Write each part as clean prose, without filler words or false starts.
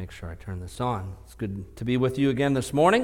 Make sure I turn this on. It's good to be with you again this morning.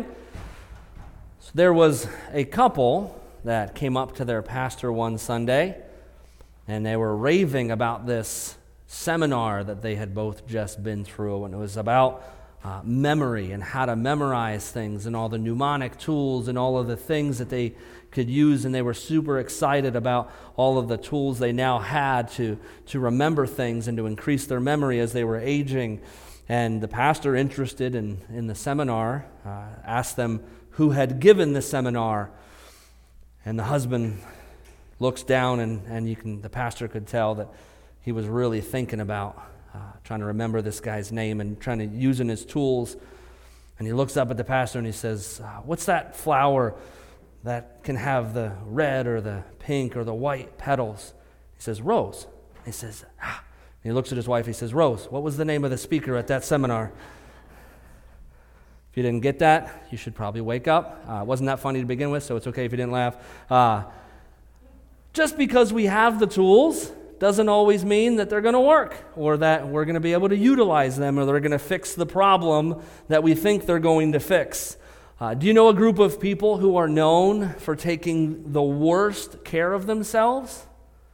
So there was a couple that came up to their pastor one Sunday, and they were raving about this seminar that they had both just been through, and it was about memory and how to memorize things and all the mnemonic tools and all of the things that they could use, and they were super excited about all of the tools they now had to remember things and to increase their memory as they were aging. And the pastor, interested in the seminar, asked them who had given the seminar. And the husband looks down, and the pastor could tell that he was really thinking about trying to remember this guy's name and trying to using his tools. And he looks up at the pastor and he says, "What's that flower that can have the red or the pink or the white petals?" He says, "Rose." He says, "Ah." And he looks at his wife. He says, "Rose, what was the name of the speaker at that seminar?" If you didn't get that, you should probably wake up. It wasn't that funny to begin with, so it's okay if you didn't laugh. Just because we have the tools doesn't always mean that they're going to work or that we're going to be able to utilize them or they're going to fix the problem that we think they're going to fix. Do you know a group of people who are known for taking the worst care of themselves?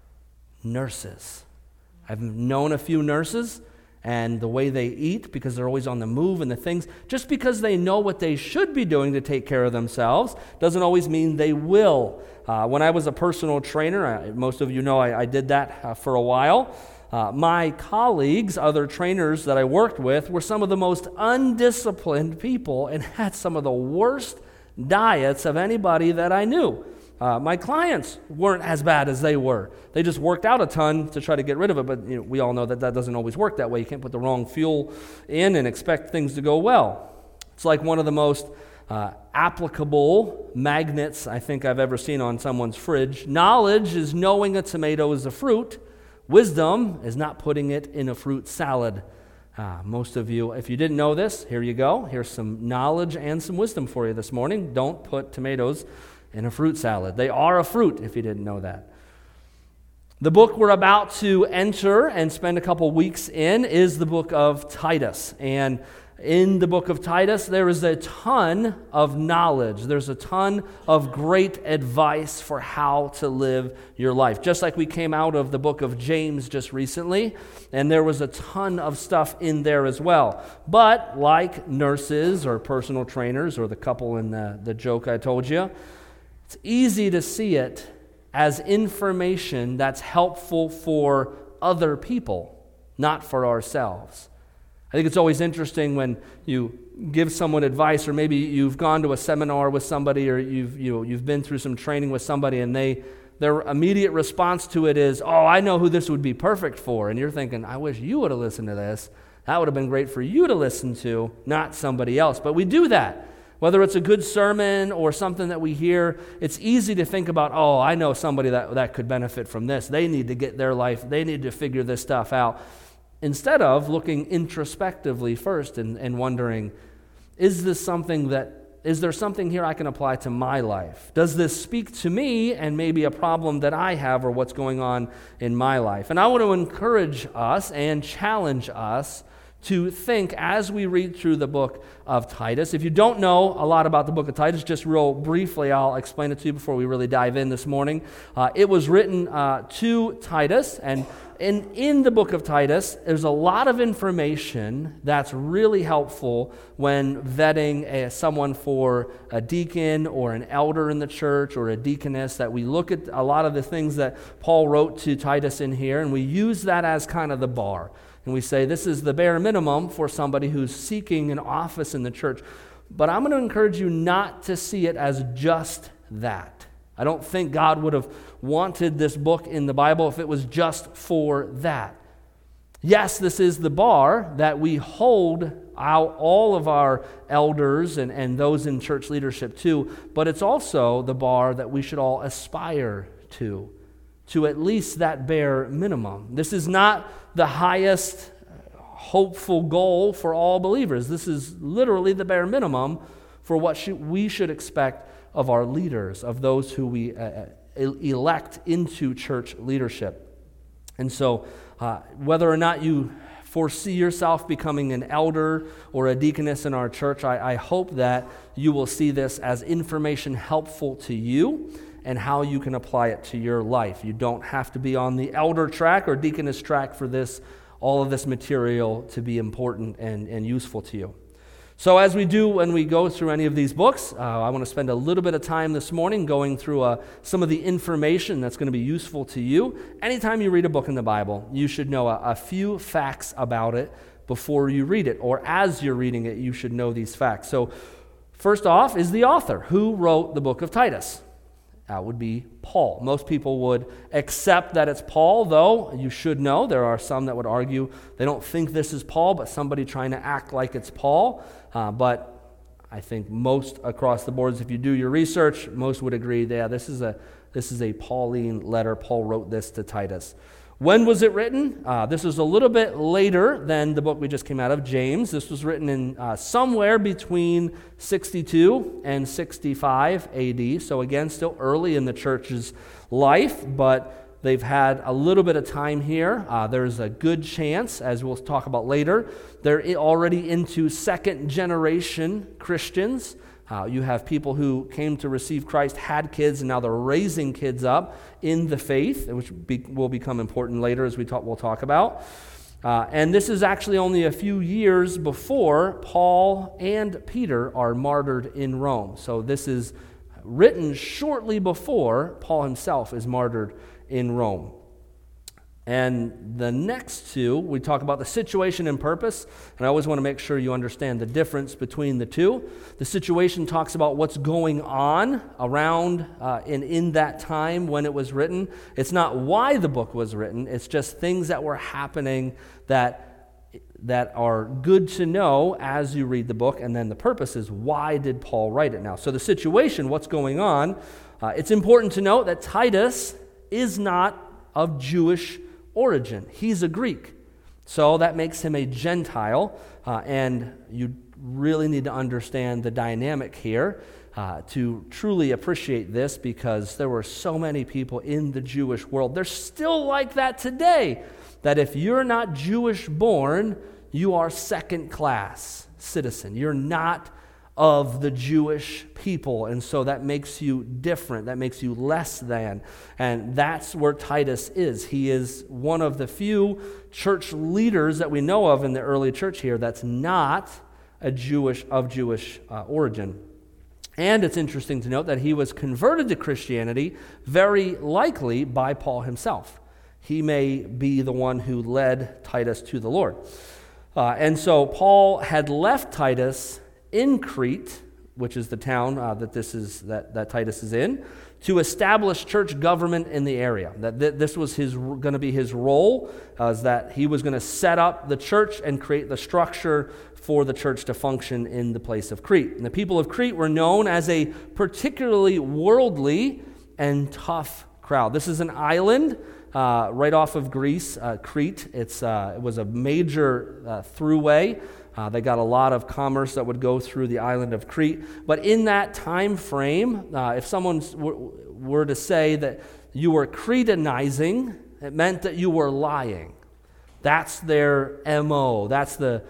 Nurses. I've known a few nurses, and the way they eat, because they're always on the move and the things, just because they know what they should be doing to take care of themselves doesn't always mean they will. When I was a personal trainer, most of you know I did that for a while. My colleagues, other trainers that I worked with, were some of the most undisciplined people and had some of the worst diets of anybody that I knew. My clients weren't as bad as they were. They just worked out a ton to try to get rid of it, but we all know that doesn't always work that way. You can't put the wrong fuel in and expect things to go well. It's like one of the most applicable magnets I think I've ever seen on someone's fridge. Knowledge is knowing a tomato is a fruit. Wisdom is not putting it in a fruit salad. Most of you, if you didn't know this, here you go. Here's some knowledge and some wisdom for you this morning. Don't put tomatoes in a fruit salad. They are a fruit, if you didn't know that. The book we're about to enter and spend a couple weeks in is the book of Titus. And in the book of Titus, there is a ton of knowledge. There's a ton of great advice for how to live your life. Just like we came out of the book of James just recently, and there was a ton of stuff in there as well. But like nurses or personal trainers or the couple in the joke I told you, it's easy to see it as information that's helpful for other people, not for ourselves. I think it's always interesting when you give someone advice, or maybe you've gone to a seminar with somebody, or you've been through some training with somebody, and their immediate response to it is, "Oh, I know who this would be perfect for." And you're thinking, "I wish you would have listened to this. That would have been great for you to listen to, not somebody else." But we do that. Whether it's a good sermon or something that we hear, it's easy to think about, "Oh, I know somebody that could benefit from this. They need to get their life, they need to figure this stuff out." Instead of looking introspectively first and wondering, is there something here I can apply to my life? Does this speak to me and maybe a problem that I have or what's going on in my life? And I want to encourage us and challenge us to think as we read through the book of Titus. If you don't know a lot about the book of Titus, just real briefly, I'll explain it to you before we really dive in this morning. It was written to Titus, and in the book of Titus, there's a lot of information that's really helpful when vetting someone for a deacon or an elder in the church or a deaconess, that we look at a lot of the things that Paul wrote to Titus in here, and we use that as kind of the bar. And we say this is the bare minimum for somebody who's seeking an office in the church. But I'm going to encourage you not to see it as just that. I don't think God would have wanted this book in the Bible if it was just for that. Yes, this is the bar that we hold out all of our elders and those in church leadership to, but it's also the bar that we should all aspire to at least that bare minimum. This is not the highest hopeful goal for all believers. This is literally the bare minimum for what we should expect of our leaders, of those who we elect into church leadership. And so whether or not you foresee yourself becoming an elder or a deaconess in our church, I hope that you will see this as information helpful to you and how you can apply it to your life. You don't have to be on the elder track or deaconess track for all of this material to be important and useful to you. So as we do when we go through any of these books, I want to spend a little bit of time this morning going through some of the information that's going to be useful to you. Anytime you read a book in the Bible, you should know a few facts about it before you read it, or as you're reading it, you should know these facts. So first off is the author. Who wrote the book of Titus? That would be Paul. Most people would accept that it's Paul, though you should know there are some that would argue they don't think this is Paul, but somebody trying to act like it's Paul. But I think most across the boards, if you do your research, most would agree, yeah, this is a Pauline letter. Paul wrote this to Titus. When was it written? This was a little bit later than the book we just came out of, James. This was written in somewhere between 62 and 65 AD. So again, still early in the church's life, but they've had a little bit of time here. There's a good chance, as we'll talk about later, they're already into second generation Christians. You have people who came to receive Christ, had kids, and now they're raising kids up in the faith, which will become important later as we'll talk about. And this is actually only a few years before Paul and Peter are martyred in Rome. So this is written shortly before Paul himself is martyred in Rome. And the next two, we talk about the situation and purpose, and I always want to make sure you understand the difference between the two. The situation talks about what's going on around in that time when it was written. It's not why the book was written, it's just things that were happening that are good to know as you read the book, and then the purpose is why did Paul write it now? So the situation, what's going on, it's important to note that Titus is not of Jewish origin. He's a Greek. So that makes him a Gentile, and you really need to understand the dynamic here to truly appreciate this, because there were so many people in the Jewish world. They're still like that today, that if you're not Jewish born, you are second-class citizen. You're not of the Jewish people, and so that makes you different, that makes you less than, and that's where Titus is. He is one of the few church leaders that we know of in the early church here that's not of Jewish origin. And it's interesting to note that he was converted to Christianity very likely by Paul himself. He may be the one who led Titus to the Lord. And so Paul had left Titus in Crete, which is the town that Titus is in, to establish church government in the area. That this was going to be his role, is that he was going to set up the church and create the structure for the church to function in the place of Crete. And the people of Crete were known as a particularly worldly and tough crowd. This is an island right off of Greece, Crete. It was a major throughway. They got a lot of commerce that would go through the island of Crete. But in that time frame, if someone were to say that you were Cretanizing, it meant that you were lying. That's their MO. That's the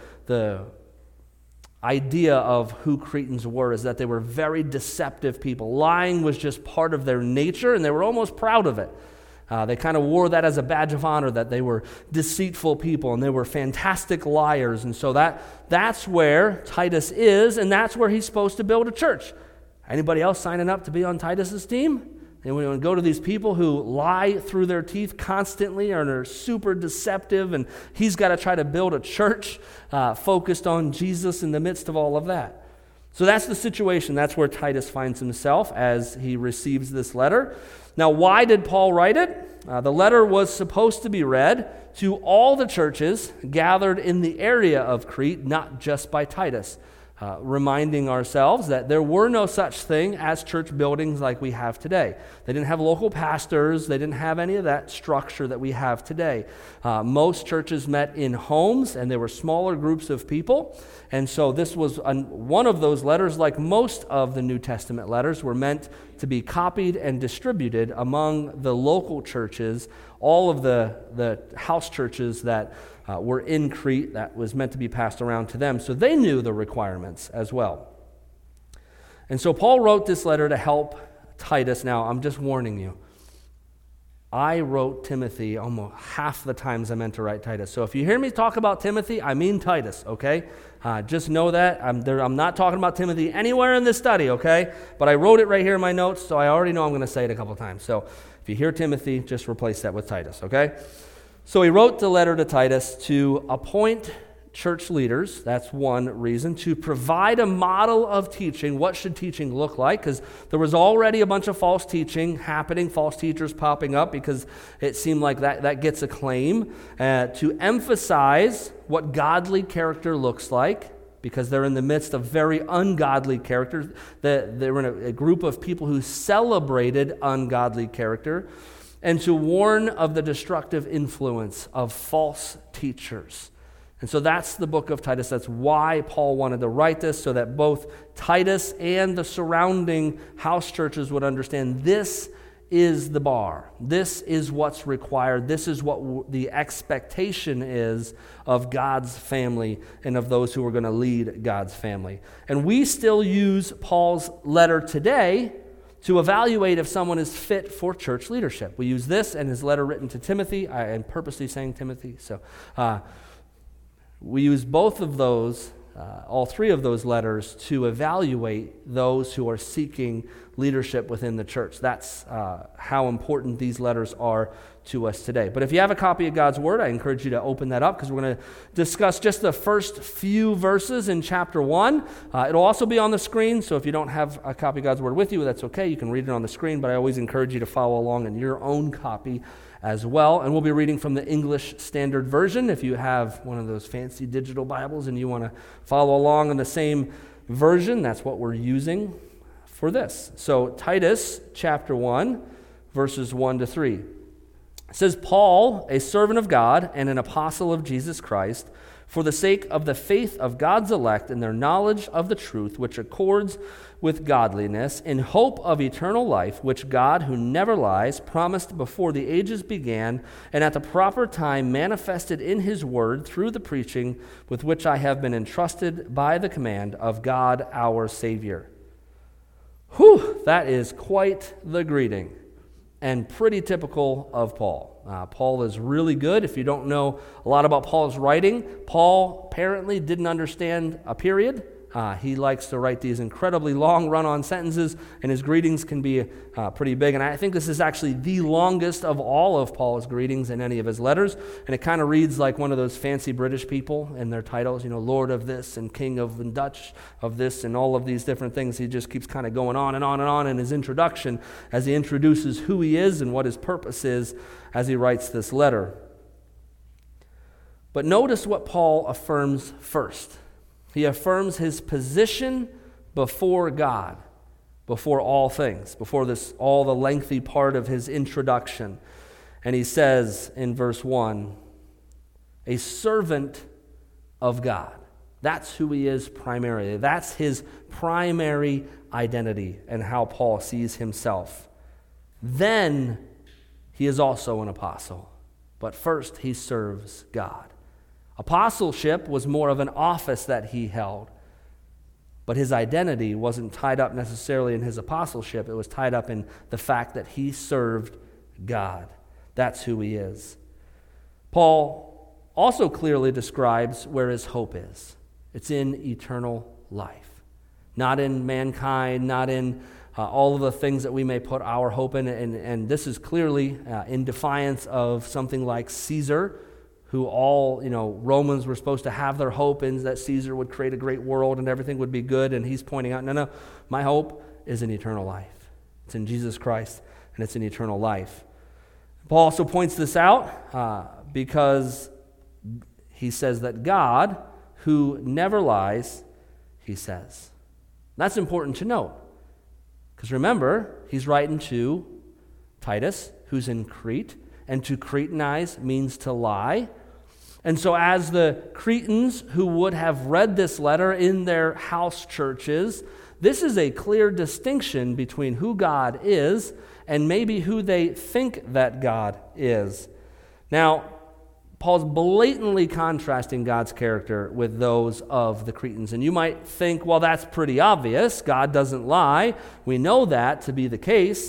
idea of who Cretans were, is that they were very deceptive people. Lying was just part of their nature, and they were almost proud of it. They kind of wore that as a badge of honor, that they were deceitful people and they were fantastic liars. And so that's where Titus is, and that's where he's supposed to build a church. Anybody else signing up to be on Titus's team? And we want to go to these people who lie through their teeth constantly and are super deceptive, and he's got to try to build a church focused on Jesus in the midst of all of that. So that's the situation. That's where Titus finds himself as he receives this letter. Now, why did Paul write it? The letter was supposed to be read to all the churches gathered in the area of Crete, not just by Titus, reminding ourselves that there were no such thing as church buildings like we have today. They didn't have local pastors. They didn't have any of that structure that we have today. Most churches met in homes, and they were smaller groups of people. And so this was one of those letters, like most of the New Testament letters, were meant to be copied and distributed among the local churches, all of the house churches that were in Crete, that was meant to be passed around to them. So they knew the requirements as well. And so Paul wrote this letter to help Titus. Now, I'm just warning you. I wrote Timothy almost half the times I meant to write Titus. So if you hear me talk about Timothy, I mean Titus, okay? Just know that. I'm not talking about Timothy anywhere in this study, okay? But I wrote it right here in my notes, so I already know I'm going to say it a couple times. So if you hear Timothy, just replace that with Titus, okay? So he wrote the letter to Titus to appoint church leaders. That's one reason. To provide a model of teaching. What should teaching look like? Because there was already a bunch of false teaching happening, false teachers popping up, because it seemed like that gets acclaim. To emphasize what godly character looks like, because they're in the midst of very ungodly character. They were in a group of people who celebrated ungodly character. And to warn of the destructive influence of false teachers. And so that's the book of Titus. That's why Paul wanted to write this, so that both Titus and the surrounding house churches would understand this is the bar. This is what's required. This is what the expectation is of God's family and of those who are going to lead God's family. And we still use Paul's letter today to evaluate if someone is fit for church leadership. We use this and his letter written to Timothy. I am purposely saying Timothy, so we use both of those, all three of those letters, to evaluate those who are seeking leadership within the church. That's how important these letters are to us today. But if you have a copy of God's Word, I encourage you to open that up, because we're going to discuss just the first few verses in chapter 1. It'll also be on the screen, so if you don't have a copy of God's Word with you, that's okay. You can read it on the screen, but I always encourage you to follow along in your own copy as well. And we'll be reading from the English Standard Version. If you have one of those fancy digital Bibles and you want to follow along in the same version, that's what we're using for this. So Titus chapter 1, verses 1 to 3. It says, Paul, a servant of God and an apostle of Jesus Christ, for the sake of the faith of God's elect and their knowledge of the truth, which accords with godliness, in hope of eternal life, which God, who never lies, promised before the ages began, and at the proper time manifested in his word through the preaching with which I have been entrusted by the command of God our Savior. Whew, that is quite the greeting, and pretty typical of Paul. Paul is really good. If you don't know a lot about Paul's writing, Paul apparently didn't understand a period. He likes to write these incredibly long run-on sentences, and his greetings can be pretty big. And I think this is actually the longest of all of Paul's greetings in any of his letters. And it kind of reads like one of those fancy British people in their titles, Lord of this and King of and Dutch of this and all of these different things. He just keeps kind of going on and on and on in his introduction as he introduces who he is and what his purpose is as he writes this letter. But notice what Paul affirms first. He affirms his position before God, before all things, before all the lengthy part of his introduction. And he says in verse 1, a servant of God. That's who he is primarily. That's his primary identity and how Paul sees himself. Then he is also an apostle. But first he serves God. Apostleship was more of an office that he held, but his identity wasn't tied up necessarily in his apostleship. It was tied up in the fact that he served God. That's who he is. Paul also clearly describes where his hope is. It's in eternal life, not in mankind, not in all of the things that we may put our hope in. And this is clearly in defiance of something like Caesar, who all, Romans were supposed to have their hope in, that Caesar would create a great world and everything would be good. And he's pointing out, no, my hope is in eternal life. It's in Jesus Christ, and it's in eternal life. Paul also points this out because he says that God, who never lies, he says. That's important to note. Because remember, he's writing to Titus, who's in Crete, and to Cretanize means to lie. And so as the Cretans who would have read this letter in their house churches, this is a clear distinction between who God is and maybe who they think that God is. Now, Paul's blatantly contrasting God's character with those of the Cretans. And you might think, well, that's pretty obvious. God doesn't lie. We know that to be the case.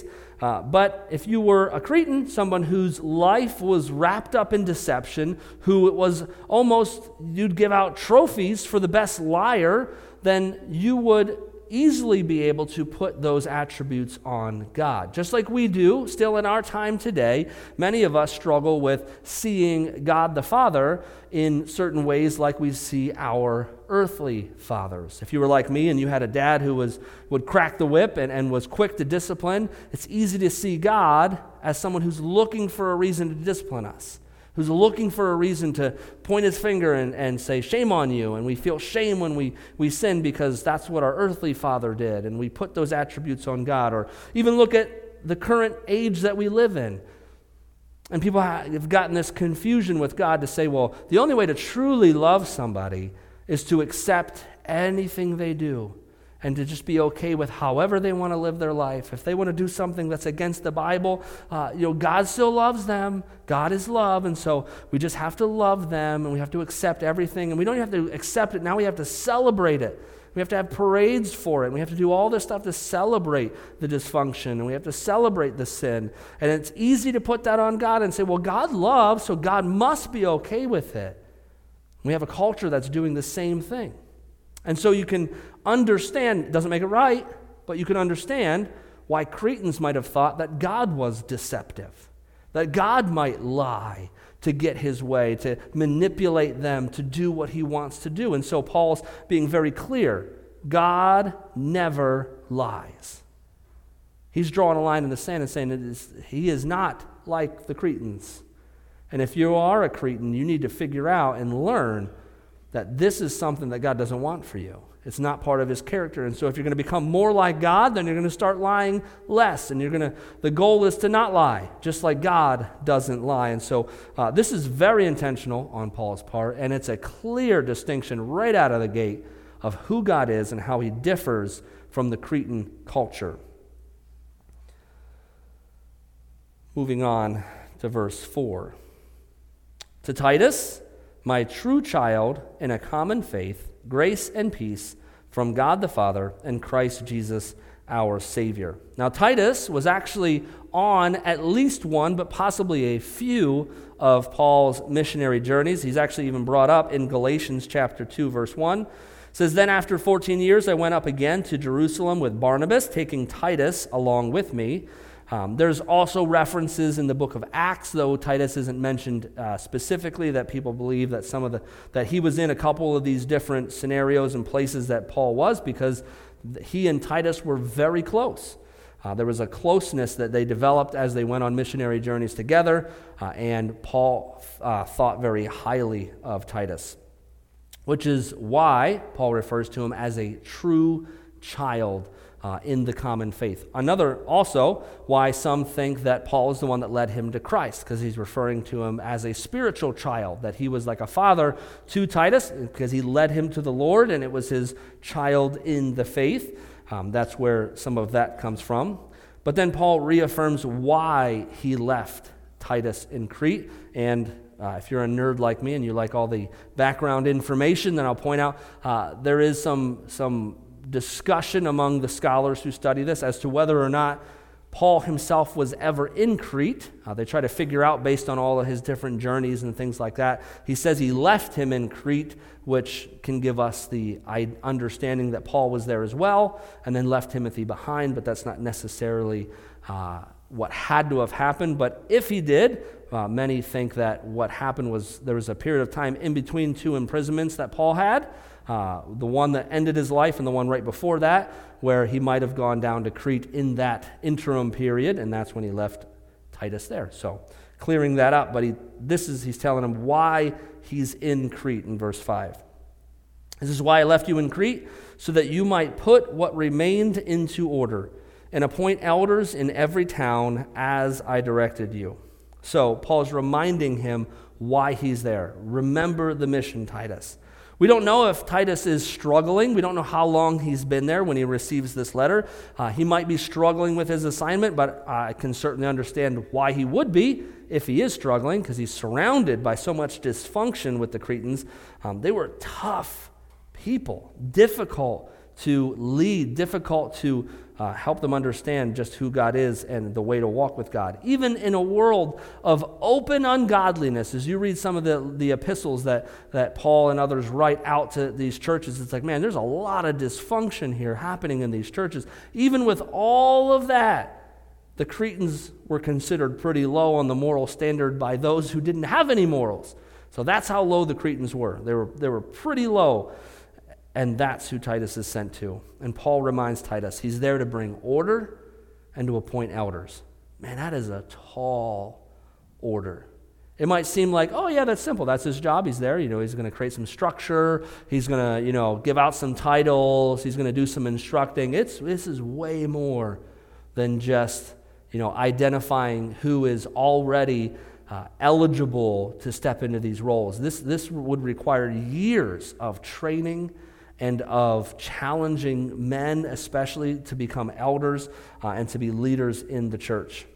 But if you were a Cretan, someone whose life was wrapped up in deception, who it was almost, you'd give out trophies for the best liar, then you would easily be able to put those attributes on God. Just like we do, still in our time today, many of us struggle with seeing God the Father in certain ways like we see our earthly fathers. If you were like me and you had a dad who would crack the whip and was quick to discipline, it's easy to see God as someone who's looking for a reason to discipline us, who's looking for a reason to point his finger and say, shame on you. And we feel shame when we sin because that's what our earthly father did. And we put those attributes on God. Or even look at the current age that we live in. And people have gotten this confusion with God to say, well, the only way to truly love somebody is to accept anything they do and to just be okay with however they want to live their life. If they want to do something that's against the Bible, God still loves them. God is love, and so we just have to love them, and we have to accept everything. And we don't have to accept it. Now we have to celebrate it. We have to have parades for it. We have to do all this stuff to celebrate the dysfunction, and we have to celebrate the sin. And it's easy to put that on God and say, well, God loves, so God must be okay with it. We have a culture that's doing the same thing. And so you can understand, it doesn't make it right, but you can understand why Cretans might have thought that God was deceptive, that God might lie to get his way, to manipulate them to do what he wants to do. And so Paul's being very clear. God never lies. He's drawing a line in the sand and saying he is not like the Cretans. And if you are a Cretan, you need to figure out and learn that this is something that God doesn't want for you. It's not part of his character. And so if you're going to become more like God, then you're going to start lying less. And the goal is to not lie, just like God doesn't lie. And so this is very intentional on Paul's part, and it's a clear distinction right out of the gate of who God is and how he differs from the Cretan culture. Moving on to verse 4. To Titus, my true child in a common faith, grace and peace from God the Father and Christ Jesus our Savior. Now, Titus was actually on at least one, but possibly a few of Paul's missionary journeys. He's actually even brought up in Galatians chapter 2, verse 1. It says, then after 14 years I went up again to Jerusalem with Barnabas, taking Titus along with me. There's also references in the book of Acts, though Titus isn't mentioned specifically, that people believe that that he was in a couple of these different scenarios and places that Paul was, because he and Titus were very close. There was a closeness that they developed as they went on missionary journeys together, and Paul thought very highly of Titus, which is why Paul refers to him as a true child in the common faith. Another also why some think that Paul is the one that led him to Christ, because he's referring to him as a spiritual child, that he was like a father to Titus because he led him to the Lord and it was his child in the faith. That's where some of that comes from. But then Paul reaffirms why he left Titus in Crete. And if you're a nerd like me and you like all the background information, then I'll point out there is some discussion among the scholars who study this as to whether or not Paul himself was ever in Crete. They try to figure out based on all of his different journeys and things like that. He says he left him in Crete, which can give us the understanding that Paul was there as well, and then left Timothy behind, but that's not necessarily what had to have happened. But if he did, many think that what happened was there was a period of time in between two imprisonments that Paul had, the one that ended his life and the one right before that, where he might have gone down to Crete in that interim period, and that's when he left Titus there. So clearing that up, but he's telling him why he's in Crete in verse 5. This is why I left you in Crete, so that you might put what remained into order and appoint elders in every town as I directed you. So Paul's reminding him why he's there. Remember the mission, Titus. We don't know if Titus is struggling. We don't know how long he's been there when he receives this letter. He might be struggling with his assignment, but I can certainly understand why he would be if he is struggling, because he's surrounded by so much dysfunction with the Cretans. They were tough people, difficult to lead, difficult to help them understand just who God is and the way to walk with God. Even in a world of open ungodliness, as you read some of the epistles that Paul and others write out to these churches, it's like, man, there's a lot of dysfunction here happening in these churches. Even with all of that, the Cretans were considered pretty low on the moral standard by those who didn't have any morals. So that's how low the Cretans were. They were pretty low. And that's who Titus is sent to. And Paul reminds Titus, he's there to bring order and to appoint elders. Man, that is a tall order. It might seem like, oh yeah, that's simple. That's his job. He's there. He's going to create some structure. He's going to, give out some titles. He's going to do some instructing. This is way more than just, identifying who is already eligible to step into these roles. This would require years of training and of challenging men, especially, to become elders and to be leaders in the church.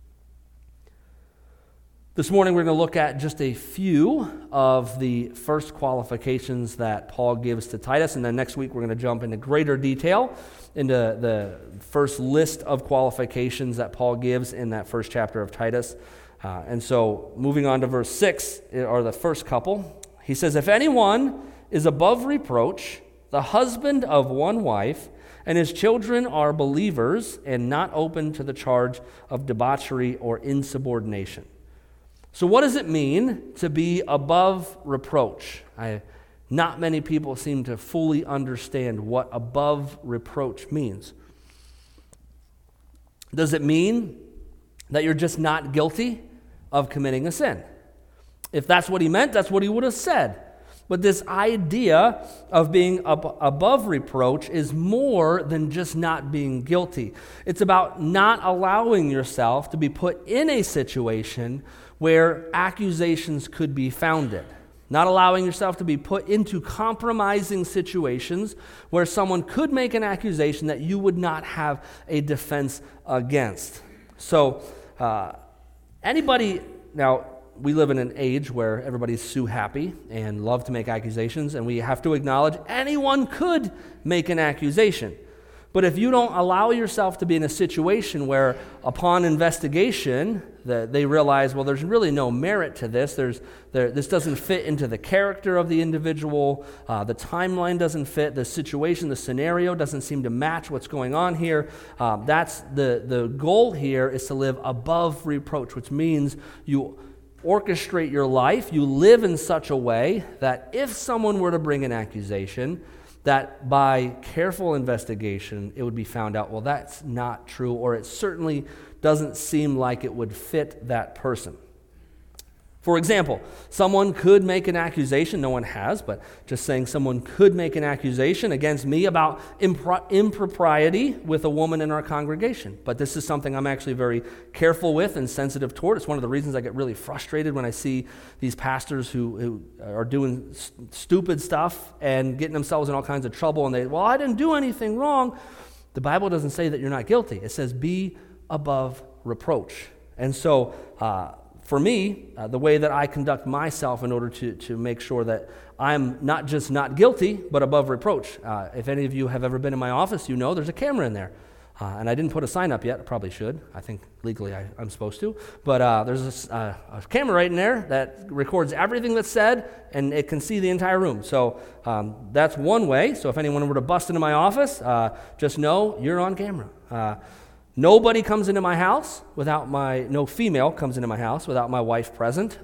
This morning we're going to look at just a few of the first qualifications that Paul gives to Titus, and then next week we're going to jump into greater detail into the first list of qualifications that Paul gives in that first chapter of Titus. And so moving on to verse 6, are the first couple. He says, if anyone is above reproach, the husband of one wife, and his children are believers and not open to the charge of debauchery or insubordination. So what does it mean to be above reproach? Not many people seem to fully understand what above reproach means. Does it mean that you're just not guilty of committing a sin? If that's what he meant, that's what he would have said. But this idea of being above reproach is more than just not being guilty. It's about not allowing yourself to be put in a situation where accusations could be founded. Not allowing yourself to be put into compromising situations where someone could make an accusation that you would not have a defense against. So, now, we live in an age where everybody's sue happy and love to make accusations, and we have to acknowledge anyone could make an accusation. But if you don't allow yourself to be in a situation where upon investigation they realize, well, there's really no merit to this, this doesn't fit into the character of the individual, the timeline doesn't fit, the situation, the scenario doesn't seem to match what's going on here, that's the goal here is to live above reproach, which means you orchestrate your life, you live in such a way that if someone were to bring an accusation, that by careful investigation, it would be found out, well, that's not true, or it certainly doesn't seem like it would fit that person. For example, someone could make an accusation, no one has, but just saying someone could make an accusation against me about impropriety with a woman in our congregation. But this is something I'm actually very careful with and sensitive toward. It's one of the reasons I get really frustrated when I see these pastors who are doing stupid stuff and getting themselves in all kinds of trouble, and I didn't do anything wrong. The Bible doesn't say that you're not guilty. It says be above reproach. And so, for me, the way that I conduct myself in order to make sure that I'm not just not guilty, but above reproach. If any of you have ever been in my office, you know there's a camera in there. And I didn't put a sign up yet. I probably should. I think legally I'm supposed to. But there's a camera right in there that records everything that's said, and it can see the entire room. So that's one way. So if anyone were to bust into my office, just know you're on camera. Nobody comes into my house no female comes into my house without my wife present.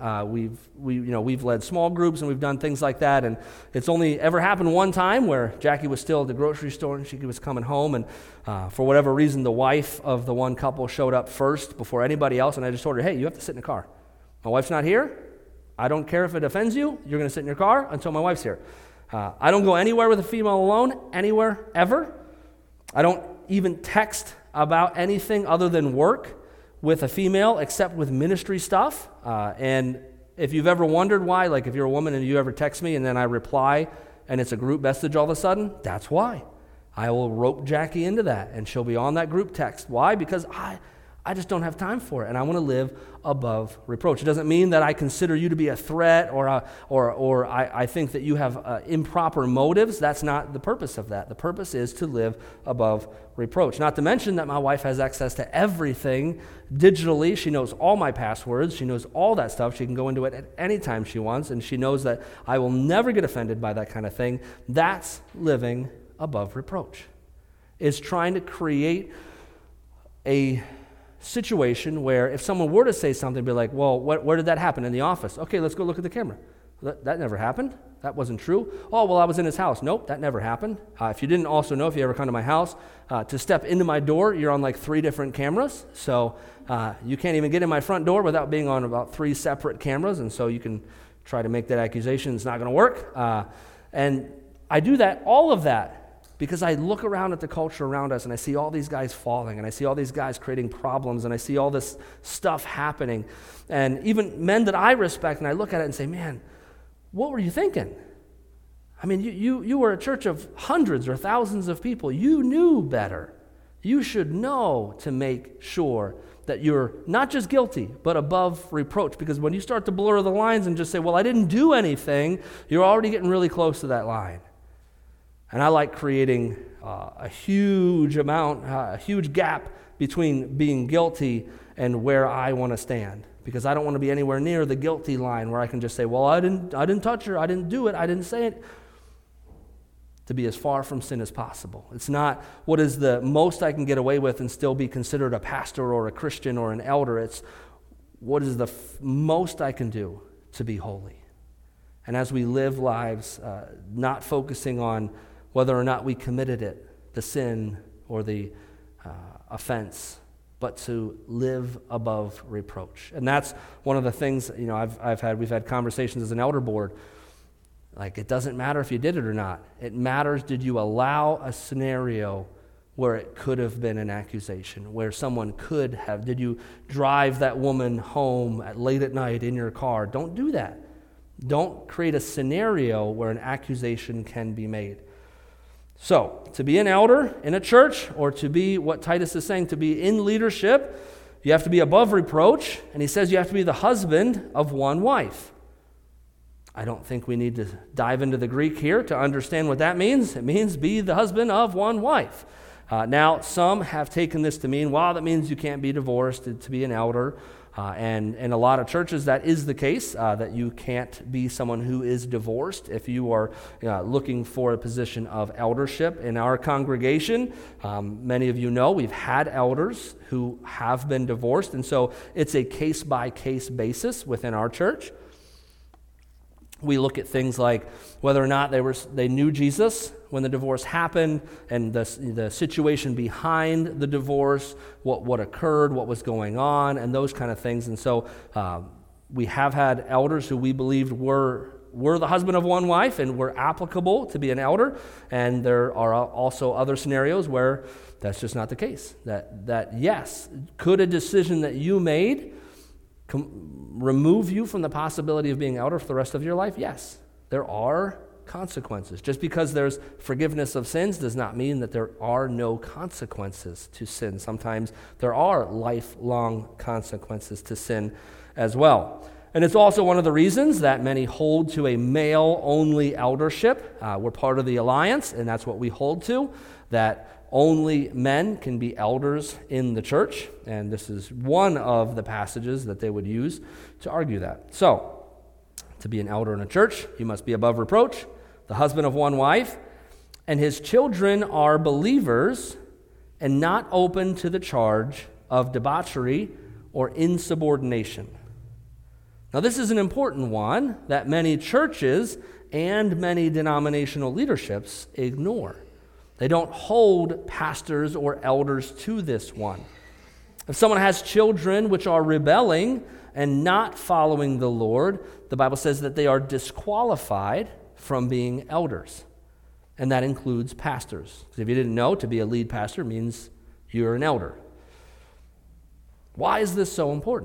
We've led small groups and we've done things like that, and it's only ever happened one time where Jackie was still at the grocery store and she was coming home, and for whatever reason, the wife of the one couple showed up first before anybody else, and I just told her, hey, you have to sit in the car. My wife's not here. I don't care if it offends you. You're going to sit in your car until my wife's here. I don't go anywhere with a female alone, anywhere, ever. I don't even text about anything other than work with a female except with ministry stuff. And if you've ever wondered why, like if you're a woman and you ever text me and then I reply and it's a group message all of a sudden, that's why. I will rope Jackie into that, and she'll be on that group text. Why? Because I just don't have time for it, and I want to live above reproach. It doesn't mean that I consider you to be a threat or I think that you have improper motives. That's not the purpose of that. The purpose is to live above reproach. Not to mention that my wife has access to everything digitally. She knows all my passwords. She knows all that stuff. She can go into it at any time she wants, and she knows that I will never get offended by that kind of thing. That's living above reproach. Is trying to create a situation where if someone were to say something, be like, well, where did that happen? In the office. Okay, let's go look at the camera. That never happened. That wasn't true. Oh, well, I was in his house. Nope, that never happened. If you didn't also know, if you ever come to my house, to step into my door, you're on like 3 different cameras. So you can't even get in my front door without being on about 3 separate cameras. And so you can try to make that accusation. It's not going to work. And I do that, all of that, because I look around at the culture around us and I see all these guys falling and I see all these guys creating problems and I see all this stuff happening. And even men that I respect, and I look at it and say, man, what were you thinking? I mean, you were a church of hundreds or thousands of people. You knew better. You should know to make sure that you're not just guilty, but above reproach. Because when you start to blur the lines and just say, well, I didn't do anything, you're already getting really close to that line. And I like creating a huge gap between being guilty and where I want to stand. Because I don't want to be anywhere near the guilty line where I can just say, well, I didn't touch her, I didn't do it, I didn't say it. To be as far from sin as possible. It's not what is the most I can get away with and still be considered a pastor or a Christian or an elder. It's what is the most I can do to be holy. And as we live lives, not focusing on whether or not we committed it, the sin or the offense, but to live above reproach. And that's one of the things, we've had conversations as an elder board. Like, it doesn't matter if you did it or not. It matters, did you allow a scenario where it could have been an accusation, where someone could have, did you drive that woman home late at night in your car? Don't do that. Don't create a scenario where an accusation can be made. So, to be an elder in a church, or to be what Titus is saying, to be in leadership, you have to be above reproach, and he says you have to be the husband of one wife. I don't think we need to dive into the Greek here to understand what that means. It means be the husband of one wife. Now, some have taken this to mean, well, that means you can't be divorced to be an elder. And in a lot of churches, that is the case, that you can't be someone who is divorced if you are looking for a position of eldership. In our congregation, many of you know we've had elders who have been divorced, and so it's a case-by-case basis within our church. We look at things like whether or not they knew Jesus when the divorce happened, and the situation behind the divorce, what occurred, what was going on, and those kind of things. And so we have had elders who we believed were the husband of one wife and were applicable to be an elder. And there are also other scenarios where that's just not the case. That yes, could a decision that you made remove you from the possibility of being elder for the rest of your life? Yes, there are consequences. Just because there's forgiveness of sins does not mean that there are no consequences to sin. Sometimes there are lifelong consequences to sin as well. And it's also one of the reasons that many hold to a male-only eldership. We're part of the Alliance, and that's what we hold to, that only men can be elders in the church, and this is one of the passages that they would use to argue that. So, to be an elder in a church, you must be above reproach, the husband of one wife, and his children are believers and not open to the charge of debauchery or insubordination. Now, this is an important one that many churches and many denominational leaderships ignore. They don't hold pastors or elders to this one. If someone has children which are rebelling and not following the Lord, the Bible says that they are disqualified from being elders. And that includes pastors. Because if you didn't know, to be a lead pastor means you're an elder. Why is this so important?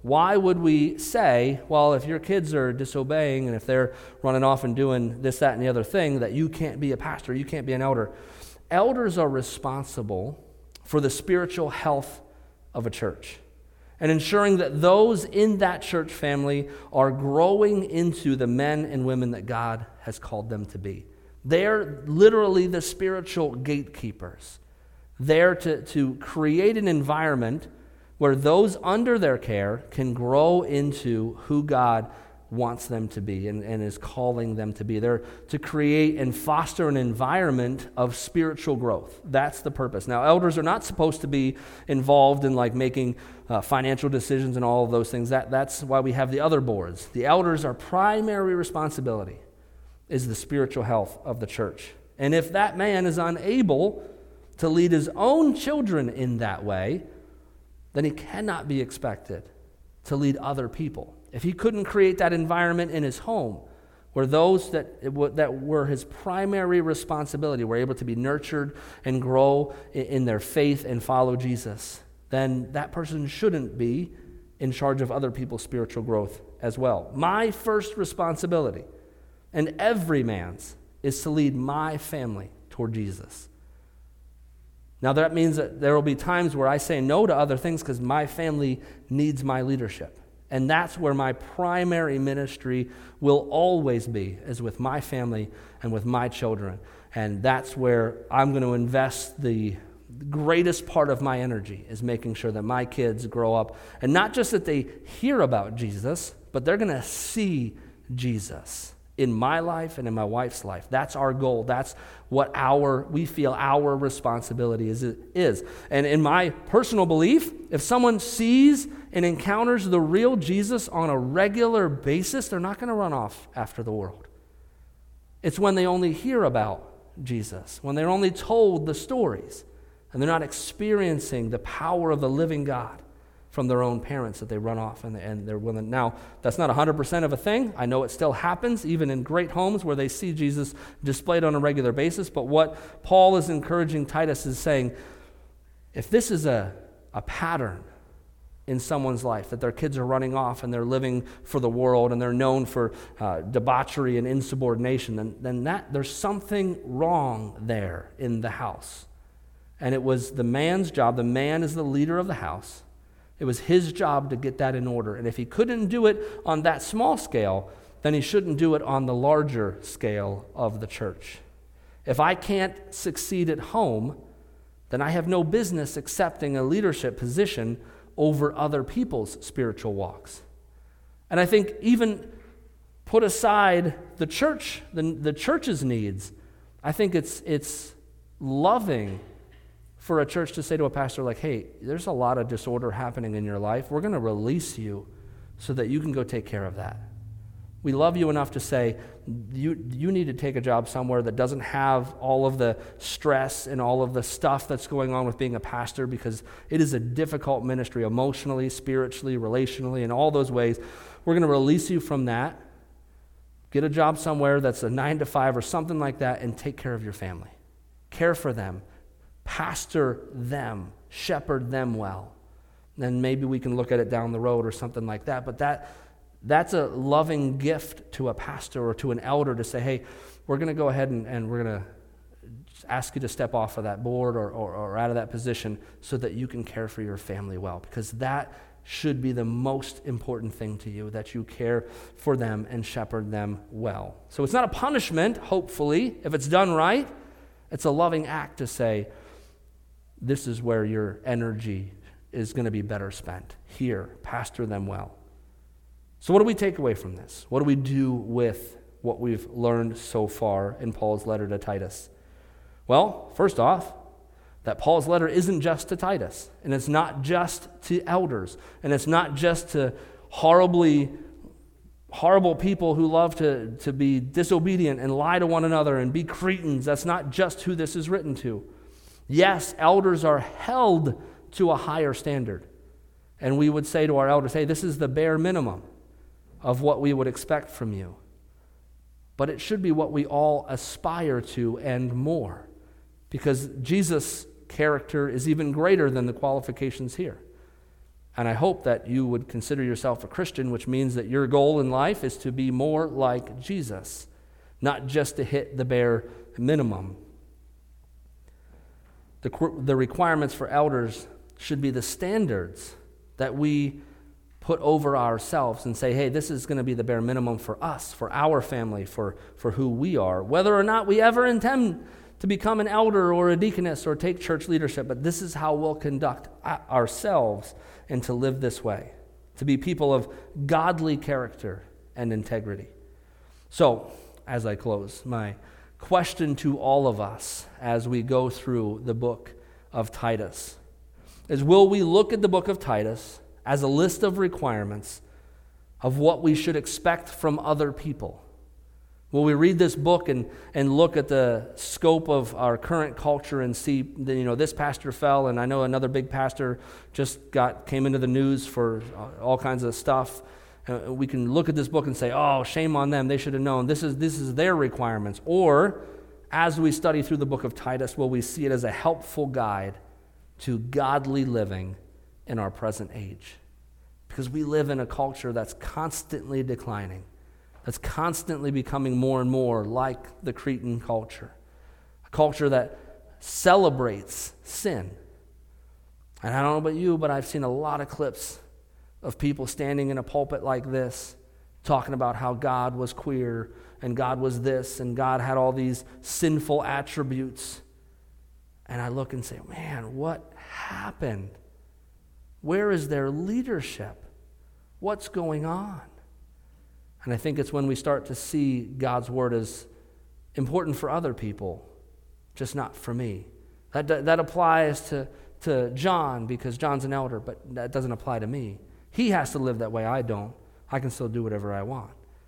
Why would we say, well, if your kids are disobeying and if they're running off and doing this, that, and the other thing, that you can't be a pastor, you can't be an elder? Elders are responsible for the spiritual health of a church and ensuring that those in that church family are growing into the men and women that God has called them to be. They're literally the spiritual gatekeepers. They're to create an environment where those under their care can grow into who God wants them to be and is calling them to be. They're to create and foster an environment of spiritual growth. That's the purpose. Now, elders are not supposed to be involved in like making financial decisions and all of those things. That's why we have the other boards. The elders' our primary responsibility is the spiritual health of the church. And if that man is unable to lead his own children in that way, then he cannot be expected to lead other people. If he couldn't create that environment in his home where those that were his primary responsibility were able to be nurtured and grow in their faith and follow Jesus, then that person shouldn't be in charge of other people's spiritual growth as well. My first responsibility, and every man's, is to lead my family toward Jesus. Now that means that there will be times where I say no to other things because my family needs my leadership. And that's where my primary ministry will always be, is with my family and with my children. And that's where I'm going to invest the greatest part of my energy, is making sure that my kids grow up. And not just that they hear about Jesus, but they're going to see Jesus in my life and in my wife's life. That's our goal. That's what we feel our responsibility is. And in my personal belief, if someone sees and encounters the real Jesus on a regular basis, they're not going to run off after the world. It's when they only hear about Jesus, when they're only told the stories, and they're not experiencing the power of the living God from their own parents, that they run off and they're willing. Now, that's not 100% of a thing. I know it still happens, even in great homes where they see Jesus displayed on a regular basis. But what Paul is encouraging Titus is saying, if this is a pattern in someone's life, that their kids are running off and they're living for the world and they're known for debauchery and insubordination, then there's something wrong there in the house. And it was the man's job. The man is the leader of the house. It was his job to get that in order. And if he couldn't do it on that small scale, then he shouldn't do it on the larger scale of the church. If I can't succeed at home, then I have no business accepting a leadership position over other people's spiritual walks. And I think even put aside the church, the church's needs, I think it's loving for a church to say to a pastor like, hey, there's a lot of disorder happening in your life. We're going to release you so that you can go take care of that. We love you enough to say, you need to take a job somewhere that doesn't have all of the stress and all of the stuff that's going on with being a pastor, because it is a difficult ministry emotionally, spiritually, relationally, in all those ways. We're going to release you from that. Get a job somewhere that's a 9 to 5 or something like that, and take care of your family. Care for them. Pastor them, shepherd them well. Then maybe we can look at it down the road or something like that. But that's a loving gift to a pastor or to an elder to say, hey, we're going to go ahead and we're going to ask you to step off of that board or out of that position so that you can care for your family well. Because that should be the most important thing to you, that you care for them and shepherd them well. So it's not a punishment, hopefully. If it's done right, it's a loving act to say, this is where your energy is going to be better spent. Here, pastor them well. So what do we take away from this? What do we do with what we've learned so far in Paul's letter to Titus? Well, first off, that Paul's letter isn't just to Titus, and it's not just to elders, and it's not just to horrible people who love to be disobedient and lie to one another and be cretins. That's not just who this is written to. Yes, elders are held to a higher standard. And we would say to our elders, hey, this is the bare minimum of what we would expect from you. But it should be what we all aspire to and more. Because Jesus' character is even greater than the qualifications here. And I hope that you would consider yourself a Christian, which means that your goal in life is to be more like Jesus, not just to hit the bare minimum. The requirements for elders should be the standards that we put over ourselves and say, hey, this is going to be the bare minimum for us, for our family, for who we are, whether or not we ever intend to become an elder or a deaconess or take church leadership, but this is how we'll conduct ourselves and to live this way, to be people of godly character and integrity. So, as I close, my question to all of us as we go through the book of Titus is, will we look at the book of Titus as a list of requirements of what we should expect from other people? Will we read this book and look at the scope of our current culture and see that, this pastor fell, and I know another big pastor just came into the news for all kinds of stuff. We can look at this book and say, oh, shame on them, they should have known. This is their requirements. Or, as we study through the book of Titus, will we see it as a helpful guide to godly living in our present age? Because we live in a culture that's constantly declining, that's constantly becoming more and more like the Cretan culture, a culture that celebrates sin. And I don't know about you, but I've seen a lot of clips of people standing in a pulpit like this, talking about how God was queer, and God was this, and God had all these sinful attributes. And I look and say, man, what happened? Where is their leadership? What's going on? And I think it's when we start to see God's word as important for other people, just not for me. That applies to John because John's an elder, but that doesn't apply to me. He has to live that way. I don't. I can still do whatever I want.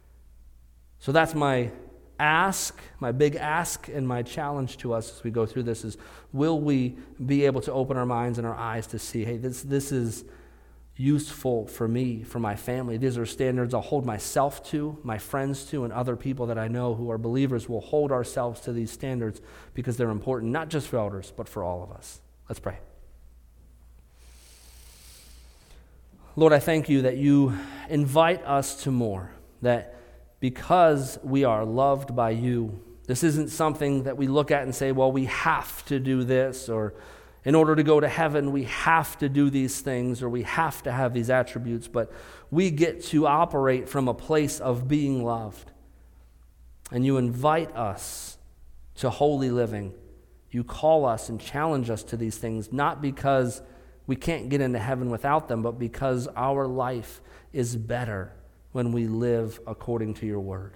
So that's my ask, my big ask, and my challenge to us as we go through this is, will we be able to open our minds and our eyes to see, hey, this is useful for me, for my family. These are standards I'll hold myself to, my friends to, and other people that I know who are believers will hold ourselves to these standards because they're important, not just for elders, but for all of us. Let's pray. Lord, I thank you that you invite us to more, that because we are loved by you, this isn't something that we look at and say, well, we have to do this, or in order to go to heaven, we have to do these things, or we have to have these attributes, but we get to operate from a place of being loved. And you invite us to holy living. You call us and challenge us to these things, not because we can't get into heaven without them, but because our life is better when we live according to your word.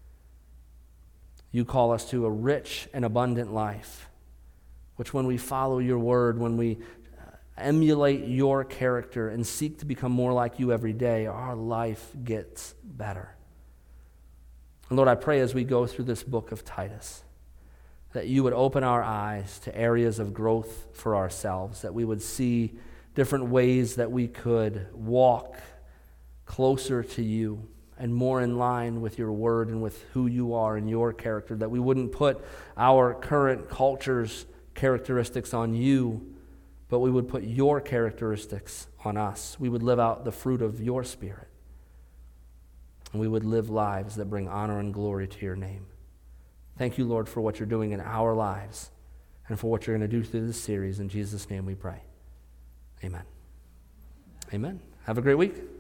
You call us to a rich and abundant life, which when we follow your word, when we emulate your character and seek to become more like you every day, our life gets better. And Lord, I pray as we go through this book of Titus, that you would open our eyes to areas of growth for ourselves, that we would see different ways that we could walk closer to you and more in line with your word and with who you are and your character, that we wouldn't put our current culture's characteristics on you, but we would put your characteristics on us. We would live out the fruit of your Spirit, and we would live lives that bring honor and glory to your name. Thank you, Lord, for what you're doing in our lives and for what you're going to do through this series. In Jesus' name we pray. Amen. Amen. Have a great week.